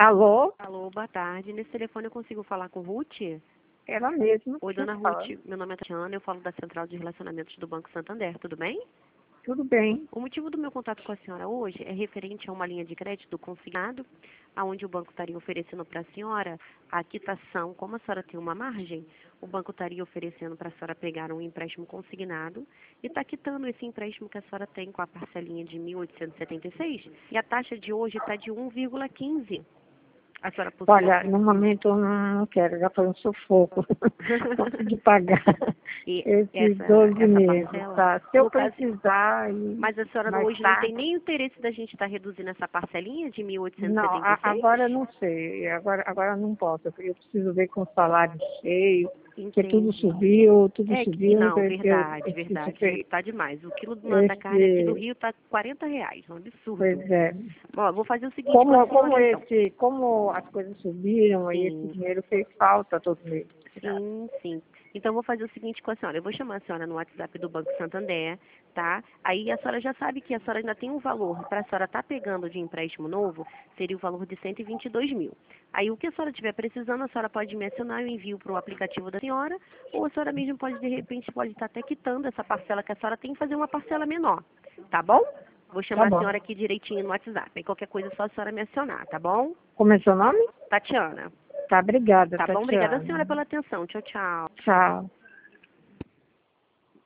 Alô? Alô, boa tarde. Nesse telefone eu consigo falar com Ruth? Ela mesma. Oi, dona Ruth. Fala. Meu nome é Tatiana, eu falo da Central de Relacionamentos do Banco Santander, tudo bem? Tudo bem. O motivo do meu contato com a senhora hoje é referente a uma linha de crédito consignado, aonde o banco estaria oferecendo para a senhora a quitação. Como a senhora tem uma margem, o banco estaria oferecendo para a senhora pegar um empréstimo consignado e está quitando esse empréstimo que a senhora tem com a parcelinha de 1.876 e a taxa de hoje está de 1,15. A senhora possui... Olha, no momento eu não quero, já foi um sufoco. Consegui pagar E esses essa 12 meses, parcela, tá? Se eu no caso, precisar mas a senhora mais hoje não tem tarde. nem interesse da gente estar reduzindo essa parcelinha de Não, 1.876? agora eu não sei. Agora eu não posso. Eu preciso ver com o salário cheio, porque tudo Entendi. subiu, tudo É que, subiu. não, Então, verdade, tá demais. O quilo da carne aqui do esse, Rio tá R$ 40, um pois absurdo. é. Ó, vou fazer o seguinte com a senhora, então. Como as coisas subiram, aí esse Sim, dinheiro fez falta todo mês. sim. Então, eu vou fazer o seguinte com a senhora. Eu vou chamar a senhora no WhatsApp do Banco Santander, tá? Aí a senhora já sabe que a senhora ainda tem um valor para a senhora estar pegando de empréstimo novo, seria o valor de 122 mil. Aí, o que a senhora estiver precisando, a senhora pode me acionar, eu envio para o aplicativo da senhora, ou a senhora mesmo pode, de repente, pode estar até quitando essa parcela que a senhora tem e fazer uma parcela menor, tá bom? Vou Tá chamar a bom. senhora aqui direitinho no WhatsApp. Aí, qualquer coisa, é só a senhora me acionar, tá bom? Como é seu nome? Tatiana. Tá, obrigada, Tá bom? Obrigada, Tatiana. senhora, pela atenção. Tchau, tchau. Tchau.